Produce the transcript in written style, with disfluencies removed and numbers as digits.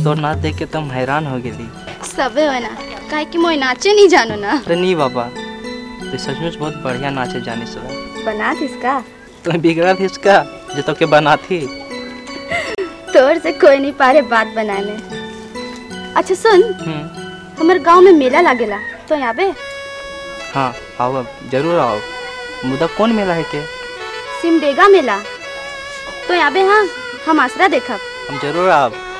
तोर नाच देख के तुम हैरान हो गेली। सबे हो ना काहे कि मोय नाचे नहीं जानो ना। अरे नहीं बाबा, तू सचमुच बहुत बढ़िया नाचे जानी सला। बना इसका तुम्हें बिगड़ा थी इसका जो तो के बना थी। तोर से कोई नहीं पारे बात बनाने। अच्छा सुन, हमारे गांव में मेला लागेला तो यहाँ पे। हाँ आओ, अब जरूर आओ। मुदा कौन मेला है के? सिमडेगा मेला तो यहाँ पे। हाँ हम आसरा देखब। हम जरूर आओ।